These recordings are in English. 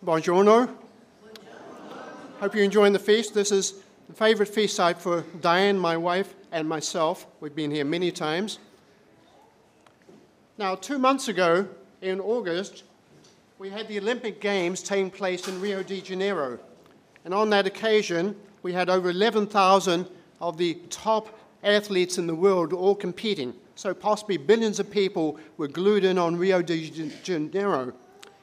Buongiorno. Hope you're enjoying the feast. This is the favorite feast site for Diane, my wife, and myself. We've been here many times. Now, 2 months ago, in August, we had the Olympic Games taking place in Rio de Janeiro. And on that occasion, we had over 11,000 of the top athletes in the world all competing. So possibly billions of people were glued in on Rio de Janeiro.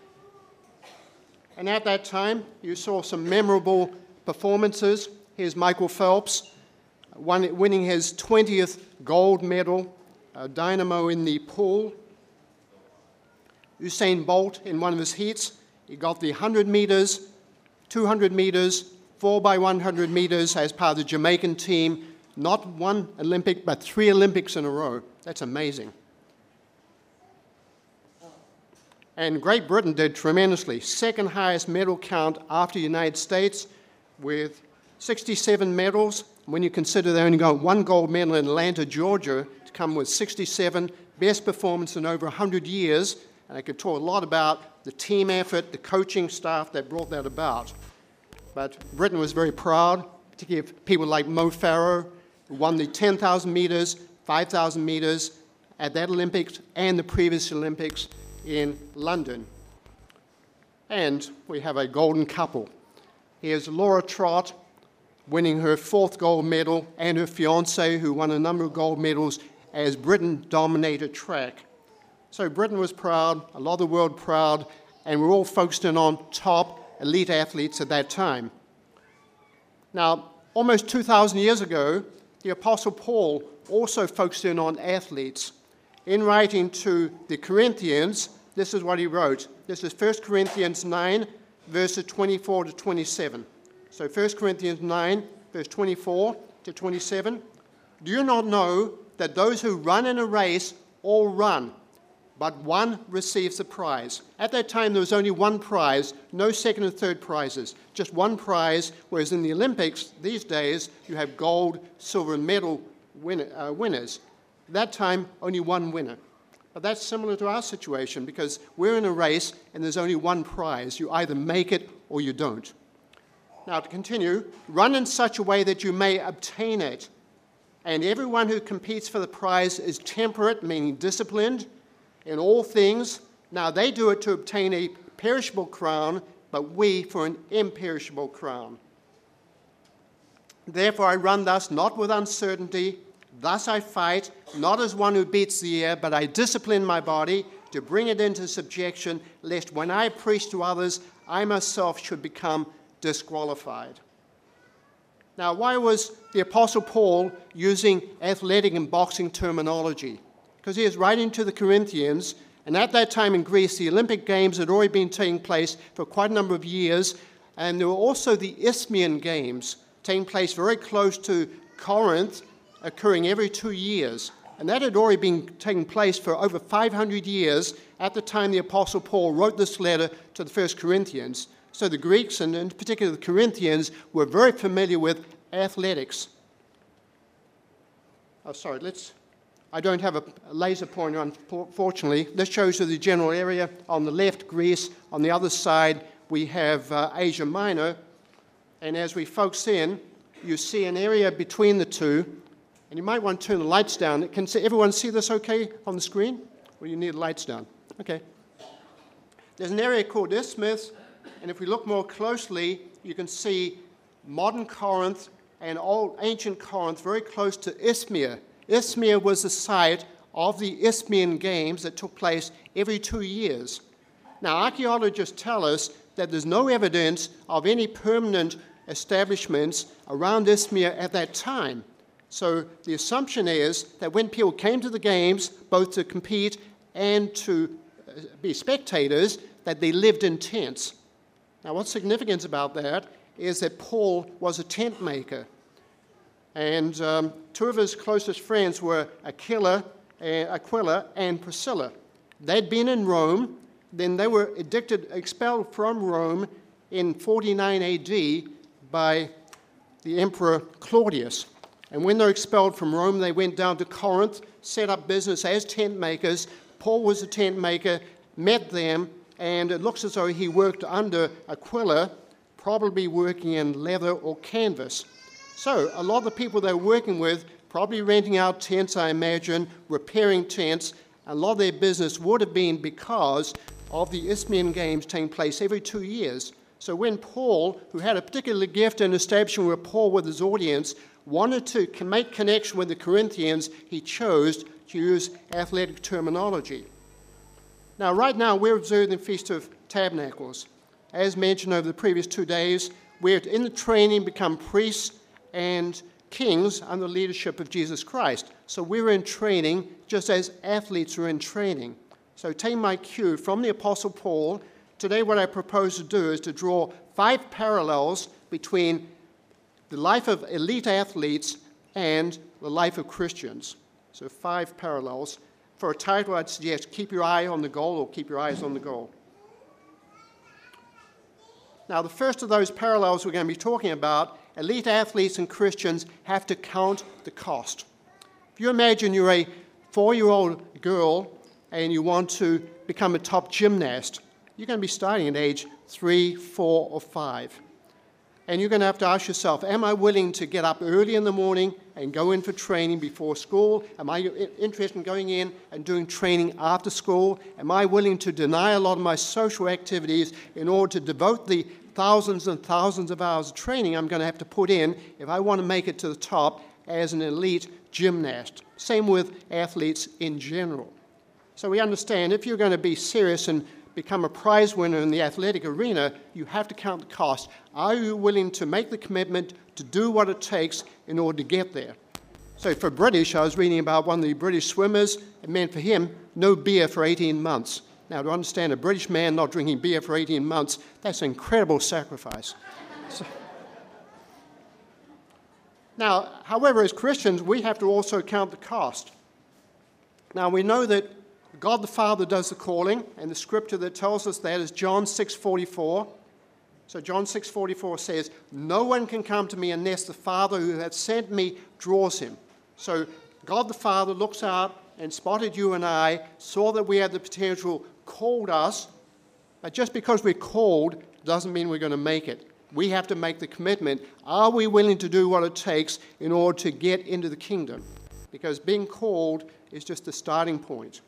And at that time, you saw some memorable performances. Here's Michael Phelps winning his 20th gold medal, dynamo in the pool. Usain Bolt in one of his heats. He got the 100 meters, 200 meters, 4x100 meters as part of the Jamaican team. Not one Olympic, but 3 Olympics in a row. That's amazing. And Great Britain did tremendously. Second highest medal count after the United States with 67 medals. When you consider they only got 1 gold medal in Atlanta, Georgia, to come with 67, best performance in over 100 years. And I could talk a lot about the team effort, the coaching staff that brought that about. But Britain was very proud, particularly of people like Mo Farah, who won the 10,000 meters, 5,000 meters at that Olympics and the previous Olympics in London. And we have a golden couple. Here's Laura Trott winning her 4th gold medal and her fiancé who won a number of gold medals as Britain dominated track. So Britain was proud, a lot of the world proud, and we're all focused in on top elite athletes at that time. Now, almost 2,000 years ago, the Apostle Paul also focused in on athletes. In writing to the Corinthians, this is what he wrote. This is 1 Corinthians 9, verses 24 to 27. So 1 Corinthians 9, verse 24 to 27. Do you not know that those who run in a race all run, but one receives the prize? At that time, there was only one prize, no second and third prizes, just one prize, whereas in the Olympics these days, you have gold, silver, and medal winners. At that time, only one winner. But that's similar to our situation because we're in a race and there's only one prize. You either make it or you don't. Now, to continue, run in such a way that you may obtain it. And everyone who competes for the prize is temperate, meaning disciplined, in all things. Now, they do it to obtain a perishable crown, but we for an imperishable crown. Therefore, I run thus, not with uncertainty. Thus I fight, not as one who beats the air, but I discipline my body to bring it into subjection, lest when I preach to others, I myself should become disqualified. Now, why was the Apostle Paul using athletic and boxing terminology? Because he was writing to the Corinthians, and at that time in Greece, the Olympic Games had already been taking place for quite a number of years, and there were also the Isthmian Games taking place very close to Corinth, occurring every 2 years. And that had already been taking place for over 500 years at the time the Apostle Paul wrote this letter to the First Corinthians. So the Greeks, and in particular the Corinthians, were very familiar with athletics. I don't have a laser pointer, unfortunately. This shows you the general area. On the left, Greece. On the other side, we have Asia Minor. And as we focus in, you see an area between the two. And you might want to turn the lights down. Can everyone see this okay on the screen? Or you need the lights down? Okay. There's an area called Isthmus, and if we look more closely, you can see modern Corinth and old ancient Corinth very close to Isthmia. Isthmia was the site of the Isthmian Games that took place every 2 years. Now, archaeologists tell us that there's no evidence of any permanent establishments around Isthmia at that time. So the assumption is that when people came to the games, both to compete and to be spectators, that they lived in tents. Now what's significant about that is that Paul was a tent maker. And 2 of his closest friends were Aquila and Priscilla. They'd been in Rome, then they were expelled from Rome in 49 AD by the Emperor Claudius. And when they were expelled from Rome, they went down to Corinth, set up business as tent makers. Paul was a tent maker, met them, and it looks as though he worked under Aquila, probably working in leather or canvas. So a lot of the people they're working with, probably renting out tents, I imagine, repairing tents. A lot of their business would have been because of the Isthmian Games taking place every 2 years. So when Paul, who had a particular gift in establishing rapport with his audience, wanted to make connection with the Corinthians, he chose to use athletic terminology. Now, right now, we're observing the Feast of Tabernacles. As mentioned over the previous 2 days, we're in the training, become priests and kings under the leadership of Jesus Christ. So we're in training just as athletes are in training. So taking my cue from the Apostle Paul, today what I propose to do is to draw 5 parallels between the life of elite athletes and the life of Christians. So 5 parallels. For a title, I'd suggest Keep Your Eye on the Goal or Keep Your Eyes on the Goal. Now, the first of those parallels we're going to be talking about, elite athletes and Christians have to count the cost. If you imagine you're a 4-year-old girl and you want to become a top gymnast, you're going to be starting at age 3, 4, or 5. And you're going to have to ask yourself, am I willing to get up early in the morning and go in for training before school? Am I interested in going in and doing training after school? Am I willing to deny a lot of my social activities in order to devote the thousands and thousands of hours of training I'm going to have to put in if I want to make it to the top as an elite gymnast? Same with athletes in general. So we understand if you're going to be serious and become a prize winner in the athletic arena, you have to count the cost. Are you willing to make the commitment to do what it takes in order to get there? So for British, I was reading about one of the British swimmers. It meant for him, no beer for 18 months. Now, to understand a British man not drinking beer for 18 months, that's an incredible sacrifice. Now, however, as Christians, we have to also count the cost. Now, we know that God the Father does the calling, and the scripture that tells us that is John 6:44. So John 6:44 says, "No one can come to me unless the Father who hath sent me draws him." So God the Father looks out and spotted you and I, saw that we had the potential, called us, but just because we're called doesn't mean we're going to make it. We have to make the commitment. Are we willing to do what it takes in order to get into the kingdom? Because being called is just the starting point.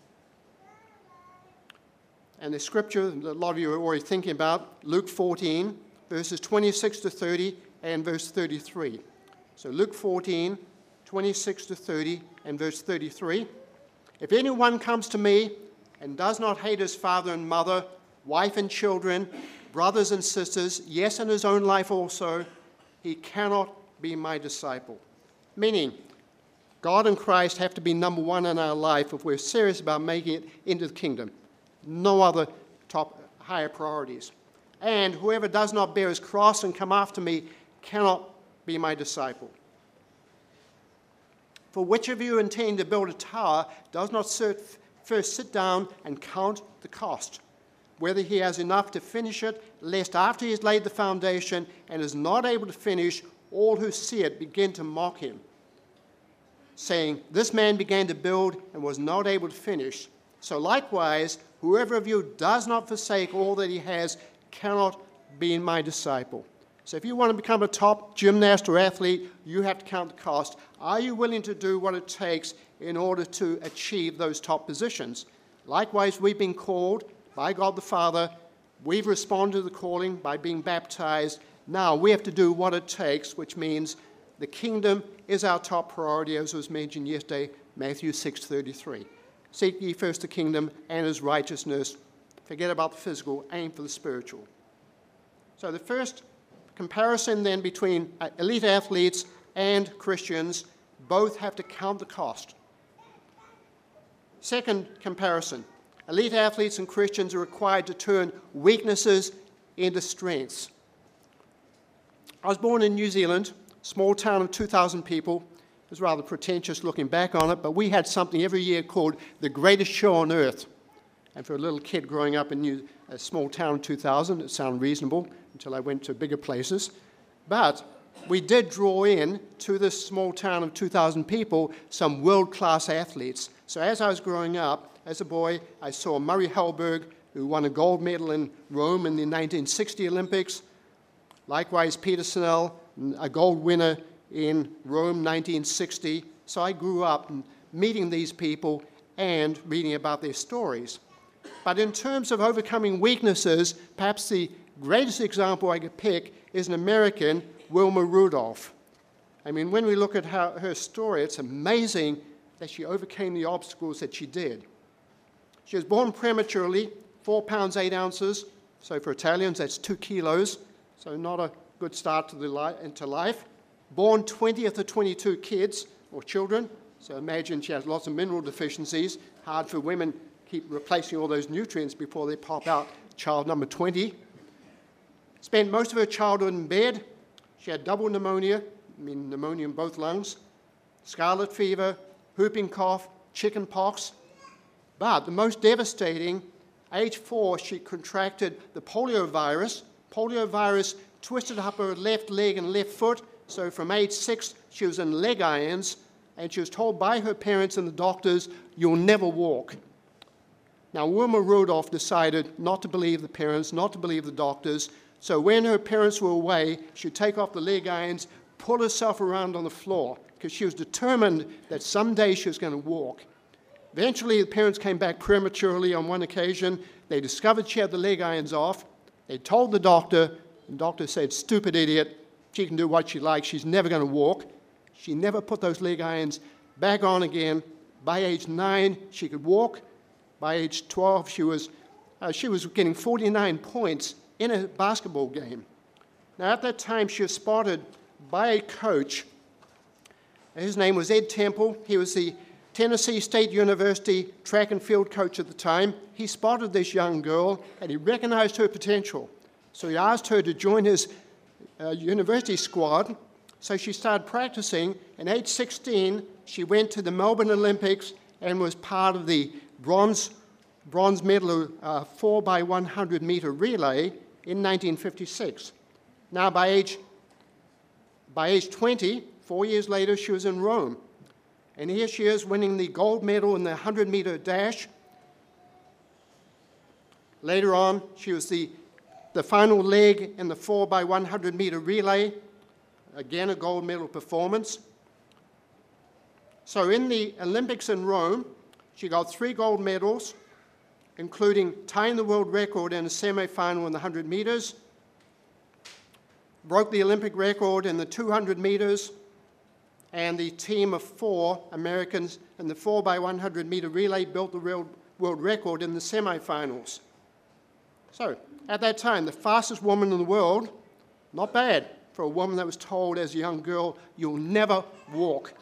And the scripture that a lot of you are already thinking about, Luke 14, verses 26 to 30 and verse 33. So Luke 14, 26 to 30 and verse 33. "If anyone comes to me and does not hate his father and mother, wife and children, brothers and sisters, yes, and his own life also, he cannot be my disciple." Meaning, God and Christ have to be number one in our life if we're serious about making it into the kingdom. No other higher priorities. "And whoever does not bear his cross and come after me cannot be my disciple. For which of you intending to build a tower does not first sit down and count the cost, whether he has enough to finish it, lest after he has laid the foundation and is not able to finish, all who see it begin to mock him, saying, 'This man began to build and was not able to finish.' So likewise, whoever of you does not forsake all that he has cannot be my disciple." So if you want to become a top gymnast or athlete, you have to count the cost. Are you willing to do what it takes in order to achieve those top positions? Likewise, we've been called by God the Father. We've responded to the calling by being baptized. Now we have to do what it takes, which means the kingdom is our top priority, as was mentioned yesterday, Matthew 6:33. "Seek ye first the kingdom and his righteousness." Forget about the physical, aim for the spiritual. So the first comparison then between elite athletes and Christians, both have to count the cost. Second comparison, elite athletes and Christians are required to turn weaknesses into strengths. I was born in New Zealand, small town of 2,000 people. It was rather pretentious looking back on it, but we had something every year called the greatest show on earth. And for a little kid growing up in a small town of 2,000, it sounded reasonable until I went to bigger places. But we did draw in to this small town of 2,000 people some world-class athletes. So as I was growing up, as a boy, I saw Murray Halberg, who won a gold medal in Rome in the 1960 Olympics. Likewise, Peter Snell, a gold winner in Rome 1960. So I grew up meeting these people and reading about their stories. But in terms of overcoming weaknesses, perhaps the greatest example I could pick is an American, Wilma Rudolph. I mean, when we look at her story, it's amazing that she overcame the obstacles that she did. She was born prematurely, 4 pounds 8 ounces. So for Italians, that's 2 kilos. So not a good start into life. Born 20th of 22 kids or children. So imagine she has lots of mineral deficiencies. Hard for women to keep replacing all those nutrients before they pop out child number 20. Spent most of her childhood in bed. She had double pneumonia, pneumonia in both lungs, scarlet fever, whooping cough, chicken pox. But the most devastating, age 4, she contracted the polio virus. Polio virus twisted up her left leg and left foot. So from age 6, she was in leg irons, and she was told by her parents and the doctors, "You'll never walk." Now, Wilma Rudolph decided not to believe the parents, not to believe the doctors. So when her parents were away, she'd take off the leg irons, pull herself around on the floor, because she was determined that someday she was going to walk. Eventually, the parents came back prematurely on one occasion. They discovered she had the leg irons off. They told the doctor said, "Stupid idiot, she can do what she likes, she's never going to walk." She never put those leg irons back on again. By age 9, she could walk. By age 12, she was getting 49 points in a basketball game. Now, at that time, she was spotted by a coach. His name was Ed Temple. He was the Tennessee State University track and field coach at the time. He spotted this young girl, and he recognized her potential. So he asked her to join his university squad. So she started practicing. At age 16, she went to the Melbourne Olympics and was part of the bronze medal 4x100 meter relay in 1956. Now, by age 20, 4 years later, she was in Rome. And here she is winning the gold medal in the 100-meter dash. Later on, she was the final leg in the 4x100 meter relay. Again, a gold medal performance. So in the Olympics in Rome, she got 3 gold medals, including tying the world record in a semi-final in the 100 meters, broke the Olympic record in the 200 meters, and the team of 4 Americans in the 4x100 meter relay built the world record in the semi-finals. So, at that time, the fastest woman in the world, not bad for a woman that was told as a young girl, "You'll never walk."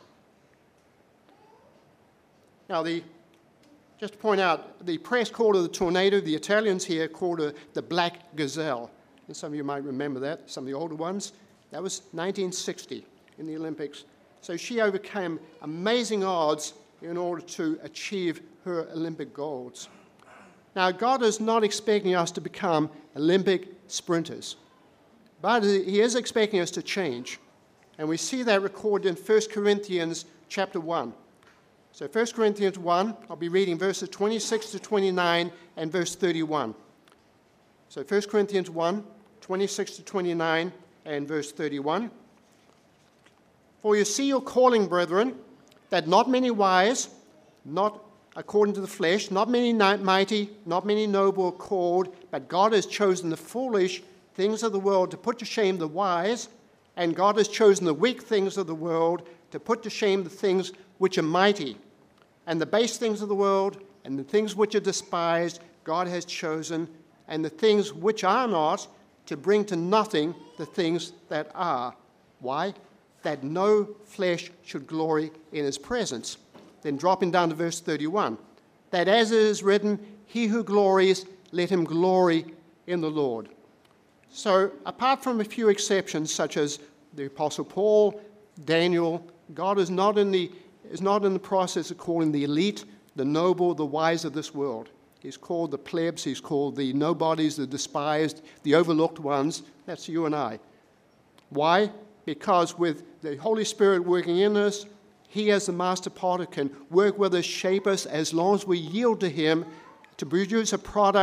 Now, just to point out, the press called her the tornado. The Italians here called her the Black Gazelle. And some of you might remember that, some of the older ones. That was 1960 in the Olympics. So she overcame amazing odds in order to achieve her Olympic goals. Now, God is not expecting us to become Olympic sprinters, but He is expecting us to change. And we see that recorded in 1 Corinthians chapter 1. So 1 Corinthians 1, I'll be reading verses 26 to 29 and verse 31. So 1 Corinthians 1, 26 to 29 and verse 31. "For you see your calling, brethren, that not many wise, not according to the flesh, not many mighty, not many noble are called, but God has chosen the foolish things of the world to put to shame the wise, and God has chosen the weak things of the world to put to shame the things which are mighty. And the base things of the world and the things which are despised God has chosen, and the things which are not, to bring to nothing the things that are." Why? "That no flesh should glory in His presence." Then dropping down to verse 31, "That as it is written, he who glories, let him glory in the Lord." So apart from a few exceptions, such as the Apostle Paul, Daniel, God is not in the process of calling the elite, the noble, the wise of this world. He's called the plebs, He's called the nobodies, the despised, the overlooked ones. That's you and I. Why? Because with the Holy Spirit working in us, He as the master potter can work with us, shape us, as long as we yield to Him to produce a product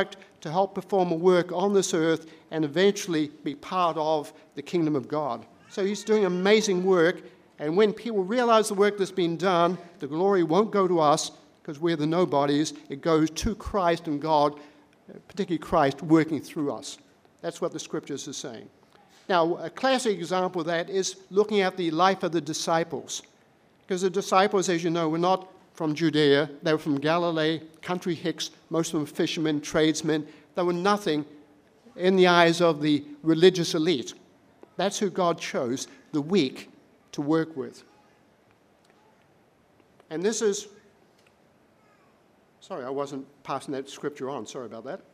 to help perform a work on this earth and eventually be part of the kingdom of God. So he's doing amazing work, and when people realize the work that's been done, the glory won't go to us because we're the nobodies. It goes to Christ and God, particularly Christ working through us. That's what the scriptures are saying. Now, a classic example of that is looking at the life of the disciples. Because the disciples, as you know, were not from Judea. They were from Galilee, country hicks, most of them fishermen, tradesmen. They were nothing in the eyes of the religious elite. That's who God chose, the weak, to work with. And this is... Sorry, I wasn't passing that scripture on. Sorry about that.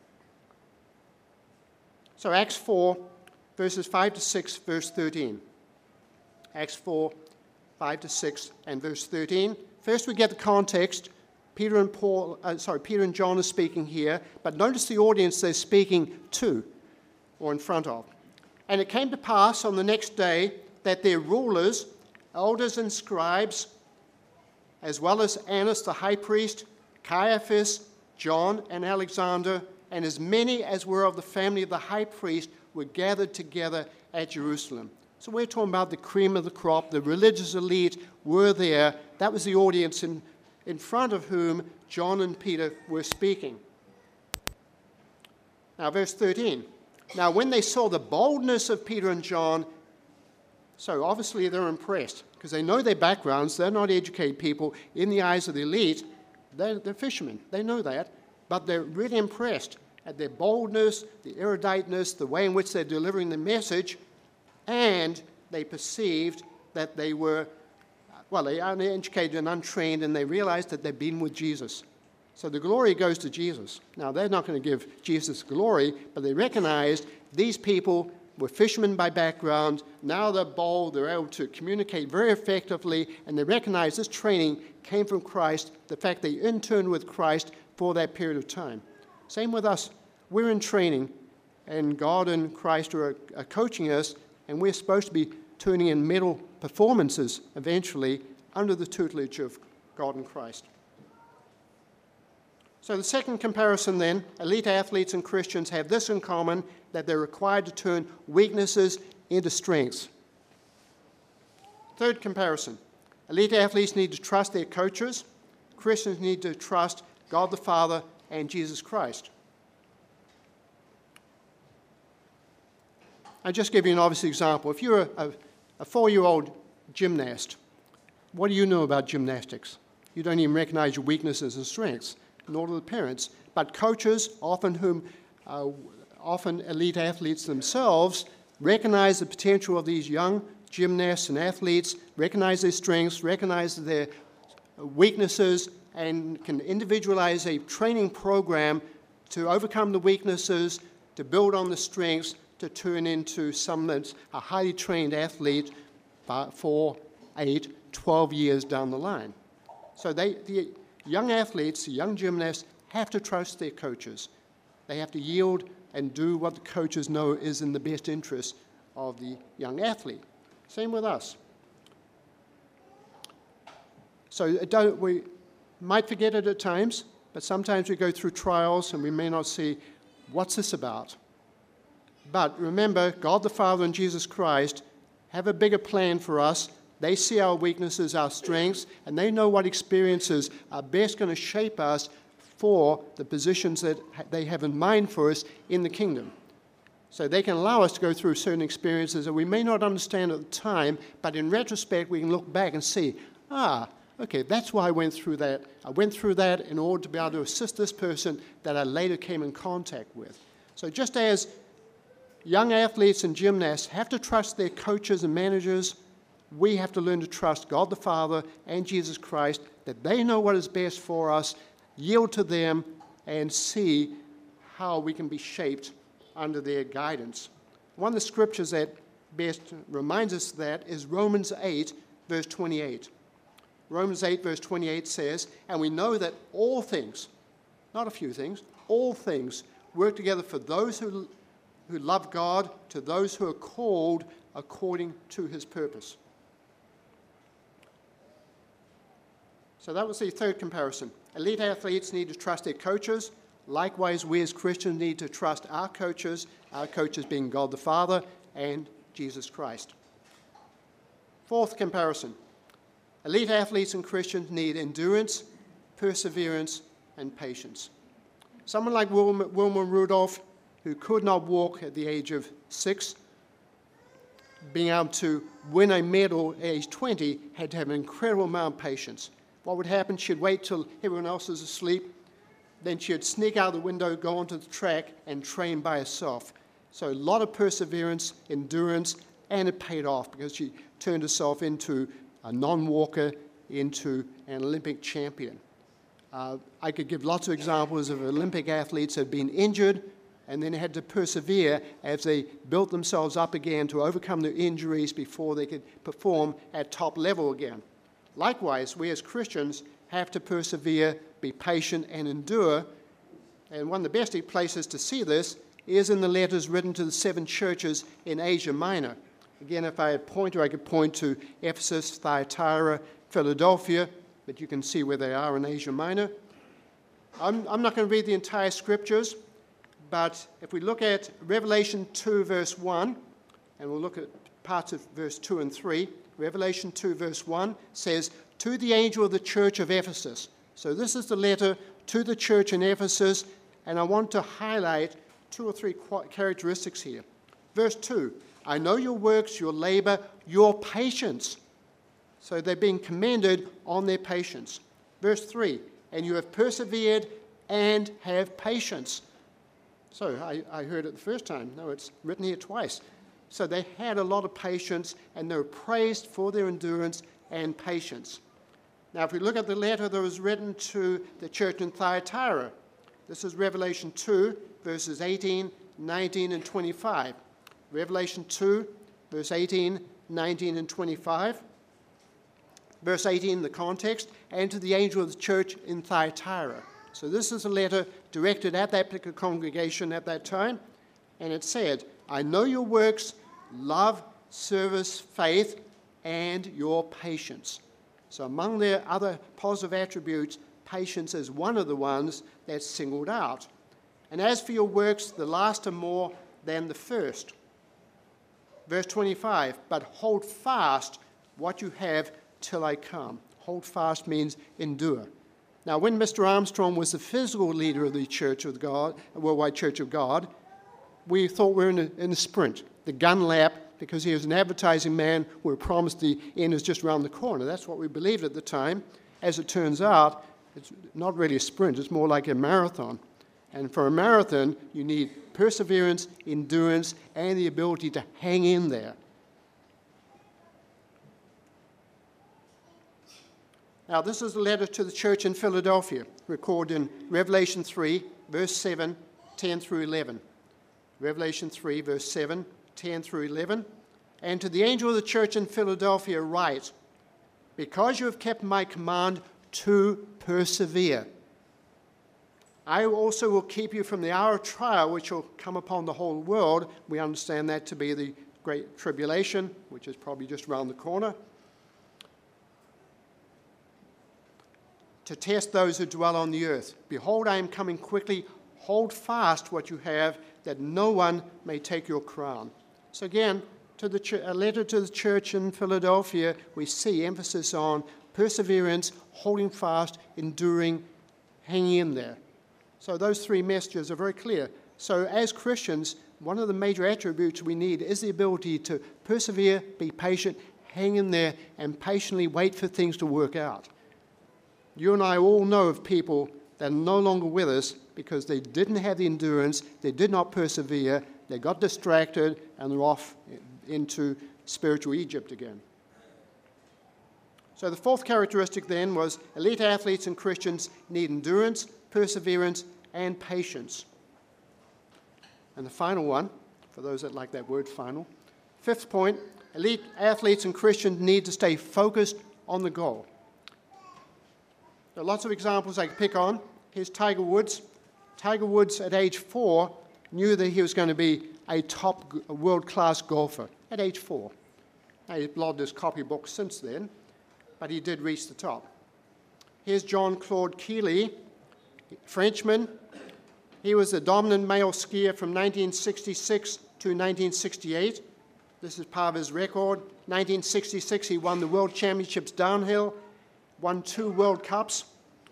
So Acts 4, verses 5 to 6, verse 13. Acts 4, 5 to 6, and verse 13. First we get the context. Peter and John are speaking here, but notice the audience they're speaking to, or in front of. And it came to pass on the next day that their rulers, elders and scribes, as well as Annas the high priest, Caiaphas, John and Alexander, and as many as were of the family of the high priest, were gathered together at Jerusalem. So we're talking about the cream of the crop. The religious elite were there. That was the audience in front of whom John and Peter were speaking. Now, verse 13. Now, when they saw the boldness of Peter and John, so obviously they're impressed because they know their backgrounds. They're not educated people. In the eyes of the elite, they're fishermen. They know that. But they're really impressed at their boldness, the eruditeness, the way in which they're delivering the message, and they perceived that they were, they are uneducated and untrained, and they realized that they've been with Jesus. So the glory goes to Jesus. Now, they're not going to give Jesus glory, but they recognized these people were fishermen by background. Now they're bold, they're able to communicate very effectively, and they recognize this training came from Christ, the fact they interned with Christ for that period of time. Same with us. We're in training, and God and Christ are coaching us, and we're supposed to be turning in medal performances eventually under the tutelage of God and Christ. So the second comparison then, elite athletes and Christians have this in common, that they're required to turn weaknesses into strengths. Third comparison, elite athletes need to trust their coaches. Christians need to trust God the Father and Jesus Christ. I'll just give you an obvious example. If you're a 4-year-old gymnast, what do you know about gymnastics? You don't even recognize your weaknesses and strengths, nor do the parents. But coaches, often elite athletes themselves, recognize the potential of these young gymnasts and athletes, recognize their strengths, recognize their weaknesses, and can individualize a training program to overcome the weaknesses, to build on the strengths, to turn into someone that's a highly trained athlete 4, 8, 12 years down the line. So the young athletes, the young gymnasts, have to trust their coaches. They have to yield and do what the coaches know is in the best interest of the young athlete. Same with us. So we might forget it at times, but sometimes we go through trials and we may not see, what's this about? But remember, God the Father and Jesus Christ have a bigger plan for us. They see our weaknesses, our strengths, and they know what experiences are best going to shape us for the positions that they have in mind for us in the kingdom. So they can allow us to go through certain experiences that we may not understand at the time, but in retrospect we can look back and see, okay, that's why I went through that. I went through that in order to be able to assist this person that I later came in contact with. So just as young athletes and gymnasts have to trust their coaches and managers, we have to learn to trust God the Father and Jesus Christ, that they know what is best for us, yield to them, and see how we can be shaped under their guidance. One of the scriptures that best reminds us of that is Romans 8, verse 28. Romans 8, verse 28 says, and we know that all things, not a few things, all things work together for those who love God, to those who are called according to his purpose. So that was the third comparison. Elite athletes need to trust their coaches. Likewise, we as Christians need to trust our coaches being God the Father and Jesus Christ. Fourth comparison. Elite athletes and Christians need endurance, perseverance, and patience. Someone like Wilma Rudolph, who could not walk at the age of 6, being able to win a medal at age 20, had to have an incredible amount of patience. What would happen? She'd wait till everyone else was asleep, then she'd sneak out the window, go onto the track, and train by herself. So a lot of perseverance, endurance, and it paid off because she turned herself into a non-walker, into an Olympic champion. I could give lots of examples of Olympic athletes that had been injured and then had to persevere as they built themselves up again to overcome their injuries before they could perform at top level again. Likewise, we as Christians have to persevere, be patient, and endure. And one of the best places to see this is in the letters written to the 7 churches in Asia Minor. Again, if I had pointer, I could point to Ephesus, Thyatira, Philadelphia, but you can see where they are in Asia Minor. I'm not going to read the entire scriptures, but if we look at Revelation 2, verse 1, and we'll look at parts of verse 2 and 3, Revelation 2, verse 1 says, "To the angel of the church of Ephesus." So this is the letter to the church in Ephesus, and I want to highlight 2 or 3 characteristics here. Verse 2, "I know your works, your labor, your patience." So they're being commended on their patience. Verse 3, "And you have persevered and have patience." So I heard it the first time. No, it's written here twice. So they had a lot of patience, and they were praised for their endurance and patience. Now, if we look at the letter that was written to the church in Thyatira, this is Revelation 2, verses 18, 19, and 25. Revelation 2, verse 18, 19, and 25. Verse 18, the context, "And to the angel of the church in Thyatira." So this is a letter directed at that particular congregation at that time, and it said, "I know your works, love, service, faith, and your patience." So among their other positive attributes, patience is one of the ones that's singled out. "And as for your works, the last are more than the first." Verse 25, "But hold fast what you have till I come." Hold fast means endure. Now, when Mr. Armstrong was the physical leader of the Church of God, Worldwide Church of God, we thought we were in a sprint, the gun lap, because he was an advertising man. We were promised the end is just around the corner. That's what we believed at the time. As it turns out, it's not really a sprint. It's more like a marathon. And for a marathon, you need perseverance, endurance, and the ability to hang in there. Now, this is a letter to the church in Philadelphia, recorded in Revelation 3, verse 7, 10 through 11. Revelation 3, verse 7, 10 through 11. "And to the angel of the church in Philadelphia write, because you have kept my command to persevere, I also will keep you from the hour of trial which will come upon the whole world." We understand that to be the Great Tribulation, which is probably just around the corner. "To test those who dwell on the earth. Behold, I am coming quickly. Hold fast what you have, that no one may take your crown." So again, a letter to the church in Philadelphia, we see emphasis on perseverance, holding fast, enduring, hanging in there. So those 3 messages are very clear. So as Christians, one of the major attributes we need is the ability to persevere, be patient, hang in there, and patiently wait for things to work out. You and I all know of people that are no longer with us because they didn't have the endurance, they did not persevere, they got distracted, and they're off into spiritual Egypt again. So the fourth characteristic then was elite athletes and Christians need endurance, perseverance, and patience. And the final one, for those that like that word final, 5th point, elite athletes and Christians need to stay focused on the goal. There are lots of examples I could pick on. Here's Tiger Woods. Tiger Woods at age 4 knew that he was going to be a top world-class golfer at age 4. Now, he's blogged his copybook since then, but he did reach the top. Here's John Claude Keely, Frenchman, He was the dominant male skier from 1966 to 1968. This is part of his record. 1966, he won the World Championships downhill, won 2 World Cups.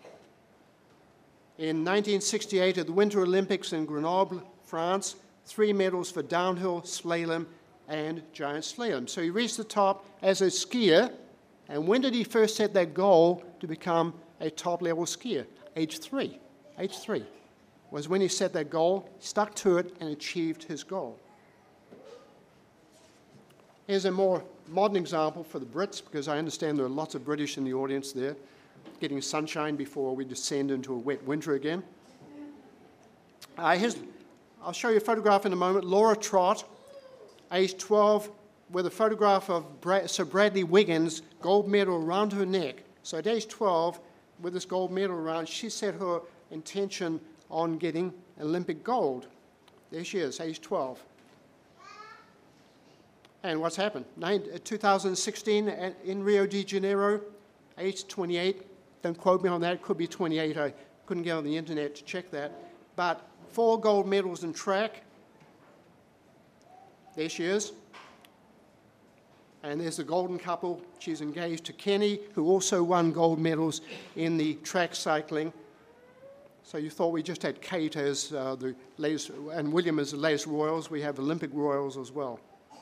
In 1968, at the Winter Olympics in Grenoble, France, 3 medals for downhill, slalom, and giant slalom. So he reached the top as a skier. And when did he first set that goal to become a top-level skier? Age 3. Age 3 was when he set that goal, stuck to it, and achieved his goal. Here's a more modern example for the Brits, because I understand there are lots of British in the audience there, getting sunshine before we descend into a wet winter again. I'll show you a photograph in a moment. Laura Trott, age 12, with a photograph of Sir Bradley Wiggins, gold medal around her neck. So at age 12, with this gold medal around, she set her intention on getting Olympic gold. There she is, age 12. And what's happened? 2016 in Rio de Janeiro, age 28. Don't quote me on that. It could be 28. I couldn't get on the internet to check that. But 4 gold medals in track. There she is. And there's the golden couple. She's engaged to Kenny, who also won gold medals in the track cycling. So you thought we just had Kate as the latest, and William as the latest royals. We have Olympic royals as well.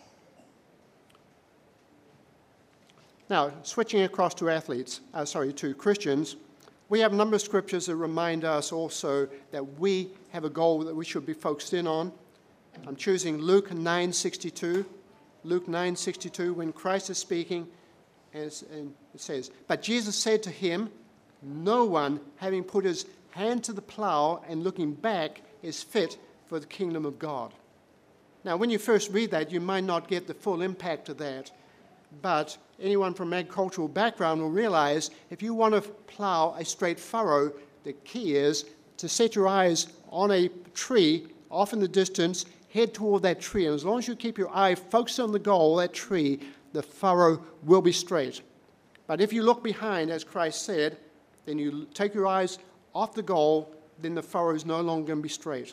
Now, switching across to to Christians, we have a number of scriptures that remind us also that we have a goal that we should be focused in on. I'm choosing Luke 9:62. Luke 9:62, when Christ is speaking, and it says, "But Jesus said to him, 'No one, having put his hand to the plow and looking back, is fit for the kingdom of God.'" Now, when you first read that, you might not get the full impact of that. But anyone from agricultural background will realize if you want to plow a straight furrow, the key is to set your eyes on a tree off in the distance, head toward that tree. And as long as you keep your eye focused on the goal, that tree, the furrow will be straight. But if you look behind, as Christ said, then you take your eyes off the goal, then the furrow is no longer going to be straight.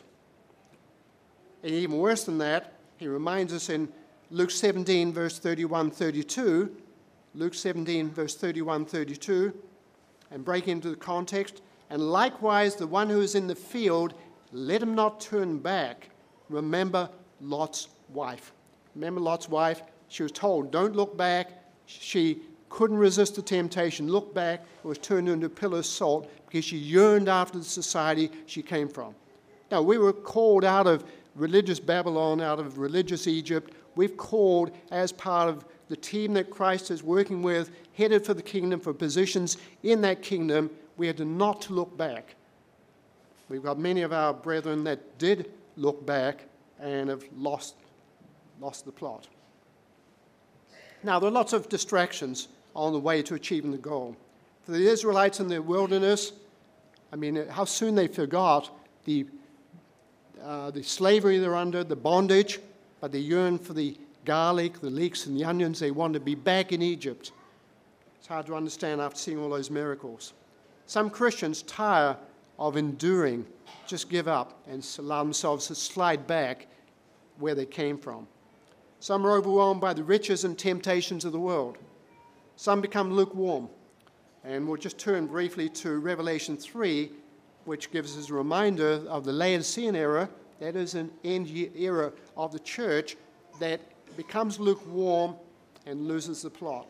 And even worse than that, he reminds us in Luke 17, verse 31-32, Luke 17, verse 31-32, and break into the context, "And likewise the one who is in the field, let him not turn back. Remember Lot's wife." Remember Lot's wife? She was told, don't look back. She couldn't resist the temptation. Look back. It was turned into a pillar of salt because she yearned after the society she came from. Now, we were called out of religious Babylon, out of religious Egypt. We've called as part of the team that Christ is working with, headed for the kingdom, for positions in that kingdom. We are to not to look back. We've got many of our brethren that did look back and have lost the plot. Now, there are lots of distractions on the way to achieving the goal. For the Israelites in the wilderness, how soon they forgot the slavery they're under, the bondage, but they yearned for the garlic, the leeks, and the onions. They wanted to be back in Egypt. It's hard to understand after seeing all those miracles. Some Christians tire of enduring, just give up and allow themselves to slide back where they came from. Some are overwhelmed by the riches and temptations of the world. Some become lukewarm. And we'll just turn briefly to Revelation 3, which gives us a reminder of the Laodicean era. That is an end era of the church that becomes lukewarm and loses the plot.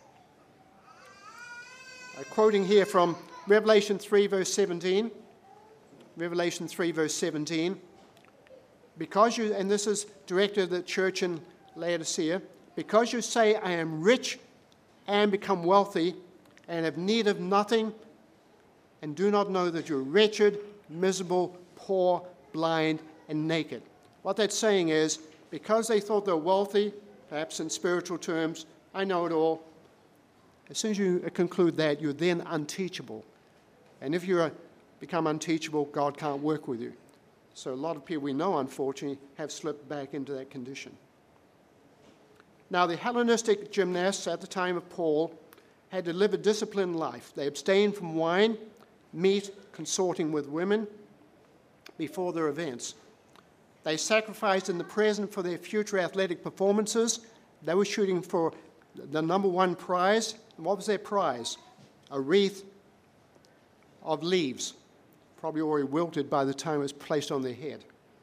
Quoting here from Revelation 3, verse 17. Revelation 3, verse 17. "Because you," and this is directed at the church in Laodicea, "because you say, 'I am rich and become wealthy and have need of nothing,' and do not know that you're wretched, miserable, poor, blind, and naked." What that's saying is, because they thought they're wealthy, perhaps in spiritual terms, I know it all, as soon as you conclude that, you're then unteachable. And if you become unteachable, God can't work with you. So a lot of people we know, unfortunately, have slipped back into that condition. Now, the Hellenistic gymnasts at the time of Paul had to live a disciplined life. They abstained from wine, meat, consorting with women. before their events. They sacrificed in the present for their future athletic performances. They were shooting for the number one prize. And what was their prize? A wreath of leaves, probably already wilted by the time it was placed on their head.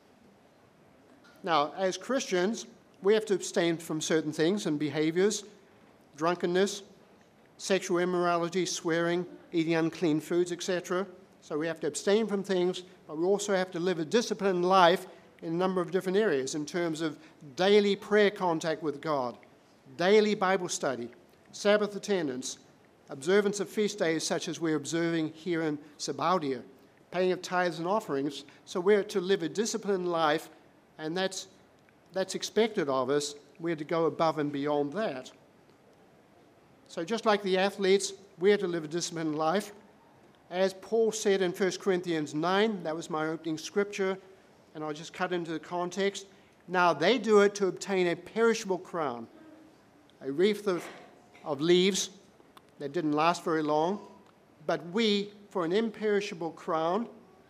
Now, as Christians, we have to abstain from certain things and behaviors: drunkenness, sexual immorality, swearing, eating unclean foods, etc. So we have to abstain from things, but we also have to live a disciplined life in a number of different areas in terms of daily prayer contact with God, daily Bible study, Sabbath attendance, observance of feast days such as we're observing here in Sabaudia, paying of tithes and offerings. So we're to live a disciplined life, and that's expected of us. We're to go above and beyond that. So just like the athletes, we're to live a disciplined life. As Paul said in 1 Corinthians 9, that was my opening scripture, and I'll just cut into the context. Now they do it to obtain a perishable crown, a wreath of leaves that didn't last very long, but we for an imperishable crown,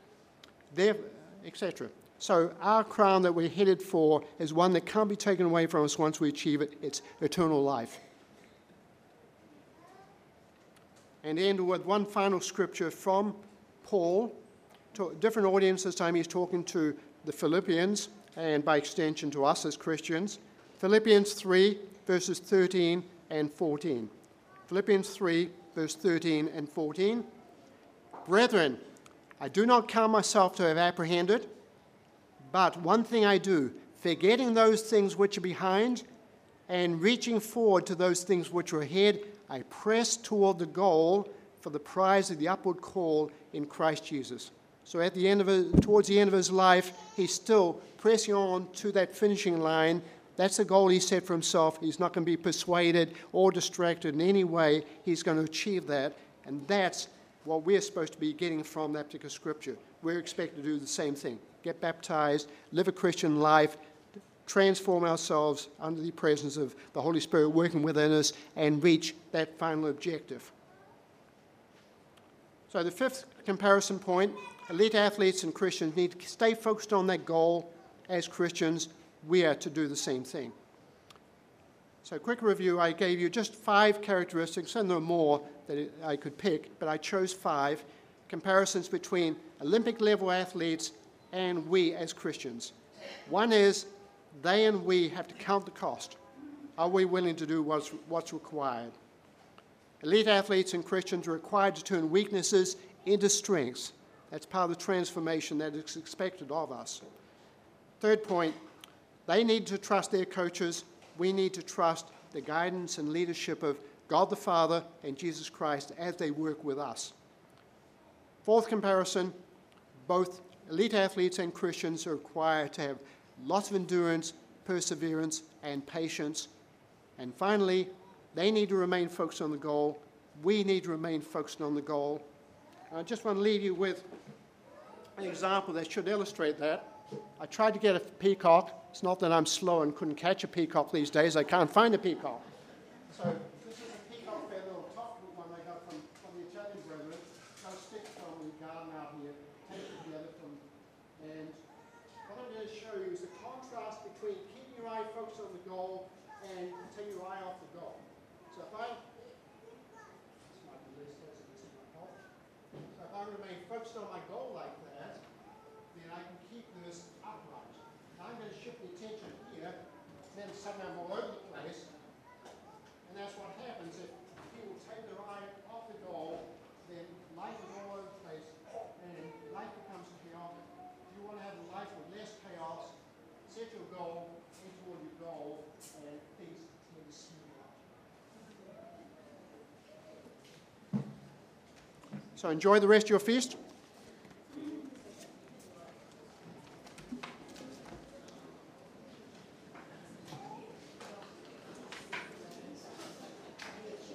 etc. So our crown that we're headed for is one that can't be taken away from us once we achieve it. It's eternal life. And end with one final scripture from Paul to a different audience. This time he's talking to the Philippians, and by extension to us as Christians. Philippians 3, verses 13 and 14. Philippians 3, verse 13 and 14. Brethren, I do not count myself to have apprehended, but one thing I do, forgetting those things which are behind and reaching forward to those things which are ahead, I press toward the goal for the prize of the upward call in Christ Jesus. So towards the end of his life, he's still pressing on to that finishing line. That's the goal he set for himself. He's not going to be persuaded or distracted in any way. He's going to achieve that. And that's what we're supposed to be getting from that particular scripture. We're expected to do the same thing. Get baptized, live a Christian life, transform ourselves under the presence of the Holy Spirit working within us, and reach that final objective. So the fifth comparison point, elite athletes and Christians need to stay focused on that goal. As Christians, we are to do the same thing. So quick review, I gave you just 5 characteristics, and there are more that I could pick, but I chose 5 comparisons between Olympic-level athletes and we as Christians. One is, they and we have to count the cost. Are we willing to do what's required? Elite athletes and Christians are required to turn weaknesses into strengths. That's part of the transformation that is expected of us. Third point, they need to trust their coaches. We need to trust the guidance and leadership of God the Father and Jesus Christ as they work with us. Fourth comparison, both elite athletes and Christians are required to have lots of endurance, perseverance, and patience. And finally, they need to remain focused on the goal. We need to remain focused on the goal. I just want to leave you with an example that should illustrate that. I tried to get a peacock. It's not that I'm slow and couldn't catch a peacock these days. I can't find a peacock. So this is a peacock feather, little top one I got from the Italian brethren. Got a stick from the garden out here, take it together and what I'm going to show you is the contrast between keeping your eye focused on the goal and taking your eye off the goal. So if I remain focused on my goal like that, then I can keep this upright. Now I'm going to shift the attention here, then somehow I'm all over the place, and that's what happens if people take their eye off the goal, then life is all over the place, and life becomes chaotic. If you want to have a life with less chaos, set your goal, aim toward your goal, and things tend to smooth out. So enjoy the rest of your feast.